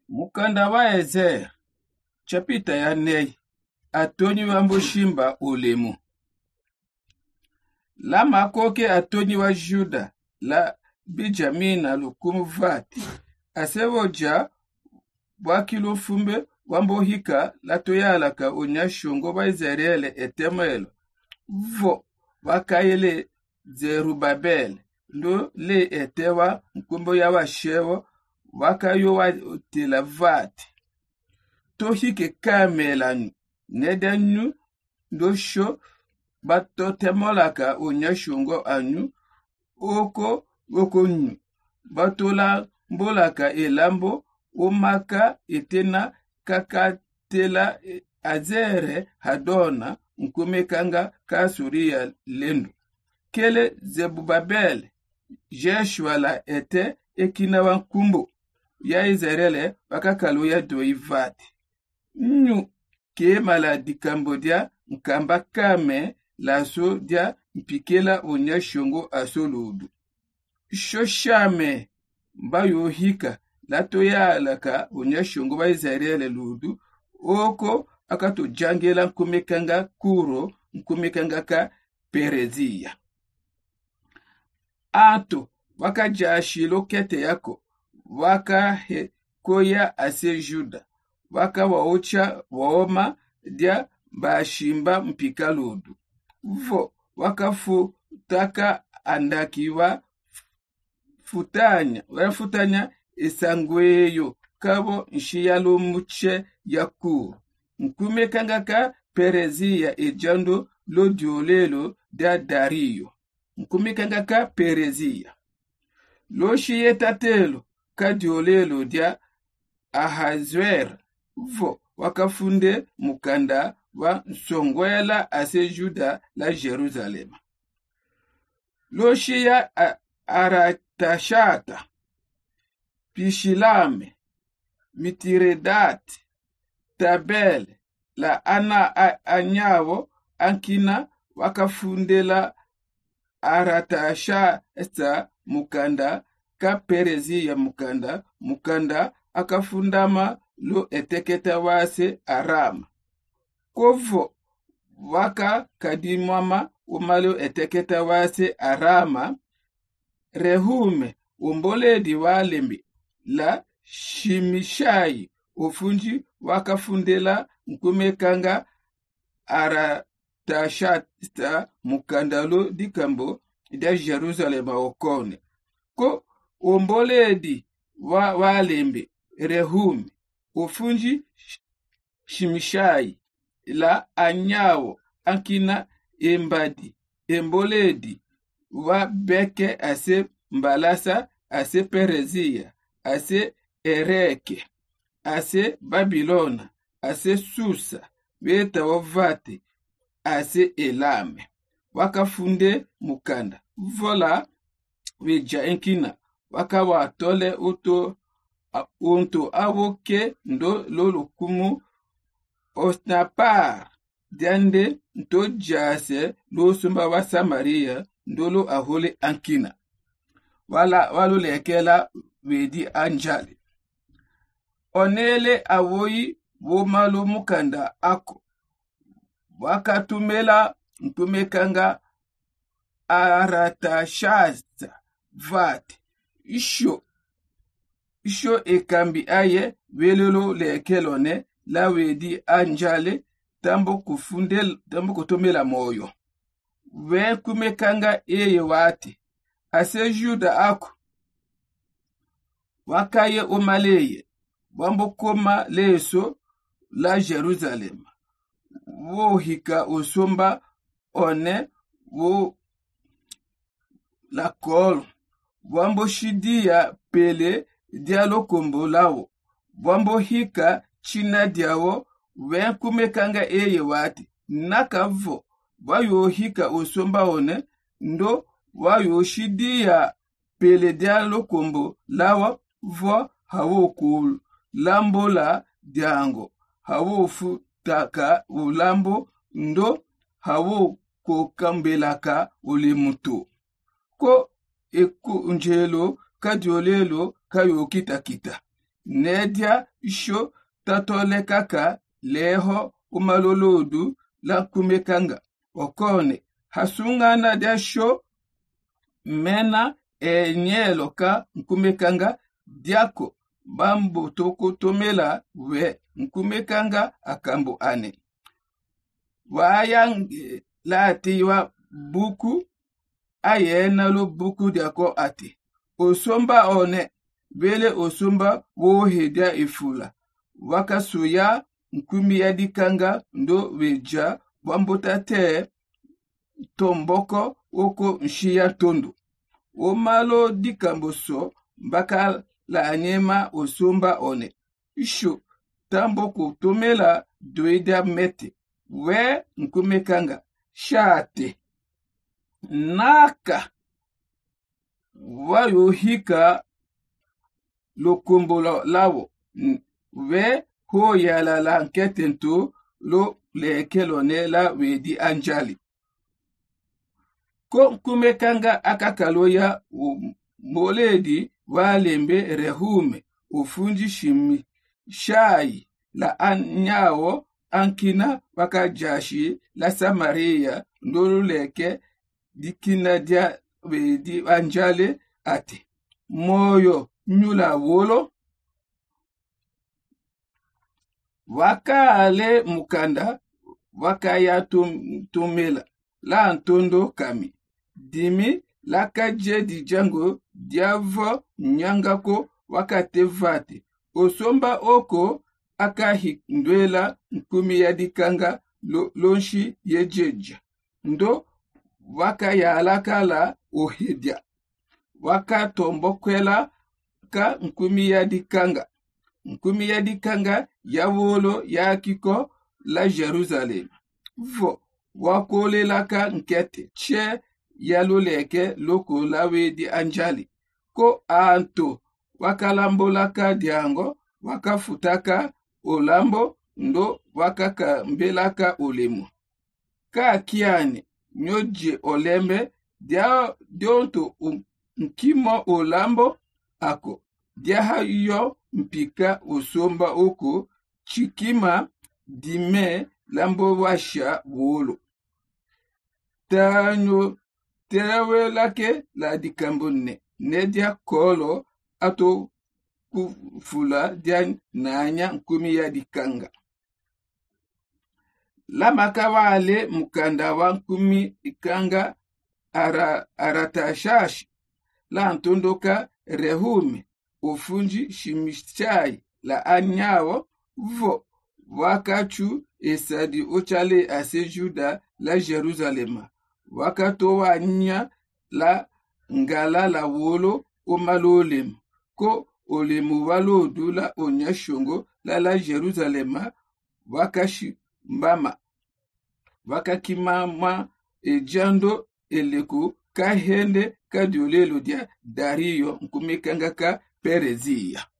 Mukanda wa Ezer, chapita ya nei, atoni wa mbushimba ulemu. La makoke atoni wa Juda, la Bijamina lukumu vati. Asewoja, wakilu fumbe, wambohika, la toyalaka unyashungo wa Israele etemelo. Vo, wakayele Zerubabel, ndo le etewa mkumbo ya washewo, wakayo wa tilavati. Tohike kamelanu, nedanu, ndosho, batotemolaka unyashungo anu, oko nyu. Batola mbolaka elambo, umaka etena kakatela azere hadona, nkumekanga kasuria lendu. Kele Zebubabel, Jeshua la ete ekina wankumbo, ya Israele wakakalu ya doivati. Nyu ke maladi Cambodia nkamba kame laso dia mpikela onyashongo asoludu. Shoshame mbayo hika lato ya alaka onyashongo wa Israele ludu oko akato jangela nkumekanga kuro nkumekanga ka Perezia. Ato waka jashilo kete yako waka he koya ase Juda waka waocha waoma dia bashimba mpika ludu. Vo waka futaka andakiwa futanya esangweyo kabo nshiyalo muche yaku. Nkume kangaka Perezia ejando lo diolelo da Dario. Nkume kangaka Perezia. Lo shiyetatelo ka diolelo dia Ahazwer. Vo wakafunde mukanda wa nsongwela ase Juda la Jerusalem. Lo shiya Aratashata, Pishilame, Mitiredati, Tabel, la anyawo ankina wakafundela Aratashata mukanda ka Perezia mukanda akafundama lo eteketa wase Arama. Kovo waka kadimwama umalo eteketa wase Arama. Rehume umboledi walembi la Shimishai ufunji wakafundela nkumekanga Aratashata mukandalo dikambo da Jerusalem okone. Ko umboledi walembi Rehume ufunji Shimishai la anyawo ankina embadi emboledi wa beke ase Mbalasa, ase Perezia, ase Ereke, ase Babilona, ase Susa, weta wavate, ase Elame. Wakafunde mukanda. Vola weja enkina. Waka watole unto awoke ndo lolukumu osnapar. Diande nto jase lo sumba wa Samaria ndolo ahole ankina. Walu lekela wedi anjali. Onele awoyi womalu mukanda ako. Wakatumela ntumekanga Aratashasta vati. Isho ekambi aye welelo lekelone la wedi anjali tambo kutumela moyo. We kumekanga eye wati. Ase Juda ako. Wakaye omaleye. Wambo koma leso la Jerusalem. Wo hika osomba one wo la kol. Wambo shidia pele dialo kombo lao. Wambo hika china diawo we kumekanga eye wati. Nakavo. Wayo hika osomba one ndo wayo shidia pele dialo kombo lawa vo hawo kul lambo la diango hawo futaka ulambo ndo hawo kokambelaka ulimutu ko eku njelo kadiolelo kayo kita nedia sho tatole kaka leho umalolodu la kumekanga okone hasungana dia sho mena enyelo ka nkumekanga diako bambo toko tomela we nkumekanga akambo ane wayang latiwa buku ayena lo buku diako ate osomba one bele osomba wo hedia ifula wakasuya nkumi ya dikanga ndo weja bambota te tomboko oko nshia tondo omalo dikamboso mbaka la anyema osomba one isho tamboko tomela doida mete we nkumekanga shate naka wayohika lokombolo lawo we ho yala la nketento lo lekelone la wedi anjali ko nkumekanga akakaloya moledi walembe rehume ufunji shimi shai la anyawo ankina wakajashi la Samaria ndolu leke dikina dia wedi anjale ate moyo nyula wolo wakale mukanda wakaya tumela la antondo kami dimi lakaje di jango diavo nyangako wakatevate osomba oko akahindwela nkumi ya dikanga lonshi yejeja ndo wakayalakala ohedia wakatombokwela ka nkumi ya dikanga yawolo ya kiko la Jerusalem vo wakolelaka nkete che yaloleke loko lawe di anjali ko anto wakalambolaka diango wakafutaka olambo ndo wakakambelaka olemo ka kiani nyoje olembe dionto nkimo olambo ako diaha yo mpika osomba oko chikima dime lambo washa wolo tanyo tewe lake la dikambone nedia kolo ato kufula dia nanya nkumi ya dikanga la makawale mukanda wa nkumi ikanga aratashashi la antondoka rehume ufunji shimishai la anyawo vo wakachu esadi ochale ase Juda la Jerusalema wakatowa anya la ngala la wolo omalolem ko olemu walodu la onyashongo la Jerusalema wakashi mbama wakakimama ejando eleku kahende kadiolelo dia Dario nkumekanga ka Perezia